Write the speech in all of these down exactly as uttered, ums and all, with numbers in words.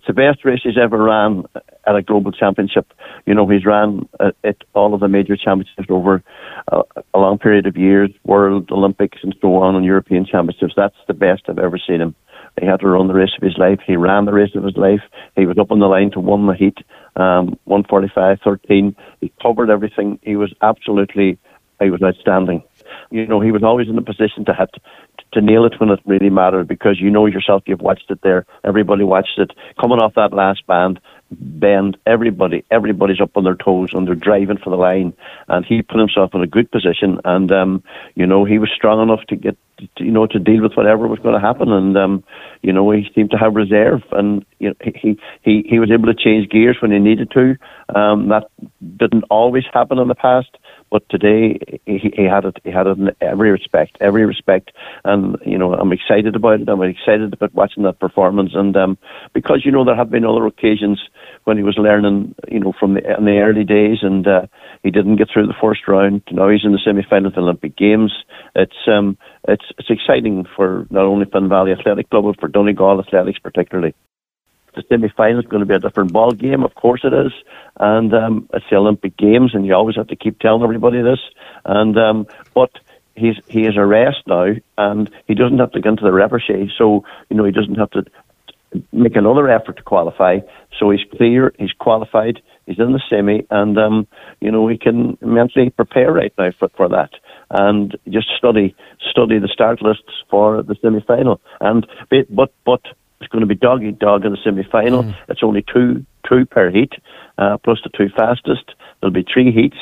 it's the best race he's ever ran at a global championship. You know, he's ran at, at all of the major championships over a, a long period of years, World, Olympics and so on, and European championships. That's the best I've ever seen him. He had to run the race of his life. He ran the race of his life. He was up on the line to win the heat, um, one forty-five thirteen. He covered everything. He was absolutely, he was outstanding. You know, he was always in a position to hit, to nail it when it really mattered, because you know yourself, you've watched it there. Everybody watched it. Coming off that last band, bend, everybody, everybody's up on their toes and they're driving for the line. And he put himself in a good position. And, um, you know, he was strong enough to get, to, you know, to deal with whatever was going to happen. And, um, you know, he seemed to have reserve. And, you know, he, he, he was able to change gears when he needed to. Um, that didn't always happen in the past. But today he, he had it. He had it in every respect, every respect, and you know I'm excited about it. I'm excited about watching that performance, and um, because you know there have been other occasions when he was learning, you know, from the in the early days, and uh, he didn't get through the first round. Now he's in the semi-final of the Olympic Games. It's um, it's it's exciting for not only Finn Valley Athletic Club but for Donegal Athletics particularly. The semi-final is going to be a different ball game, of course it is, and um, it's the Olympic Games, and you always have to keep telling everybody this. And um, but he's he is a rest now, and he doesn't have to get into the repechage, so you know he doesn't have to make another effort to qualify. So he's clear, he's qualified, he's in the semi, and um, you know he can mentally prepare right now for for that, and just study study the start lists for the semi-final. And but but. It's going to be dog eat dog in the semi-final. Mm. It's only two two per heat, uh, plus the two fastest. There'll be three heats,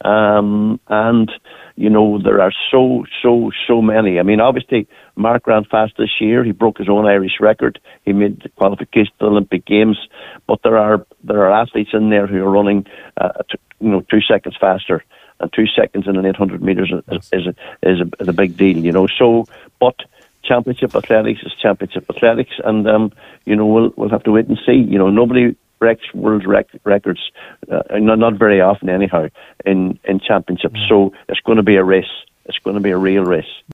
um, and you know there are so so so many. I mean, obviously Mark ran fast this year. He broke his own Irish record. He made the qualification to the Olympic Games. But there are there are athletes in there who are running, uh, t- you know, two seconds faster. And two seconds in an eight hundred meters is is a, is a, is a big deal, you know. So, but. Championship athletics is championship athletics, and um, you know we'll we'll have to wait and see. You know, nobody breaks world rec- records, uh, not not very often anyhow in in championships. So it's going to be a race. It's going to be a real race.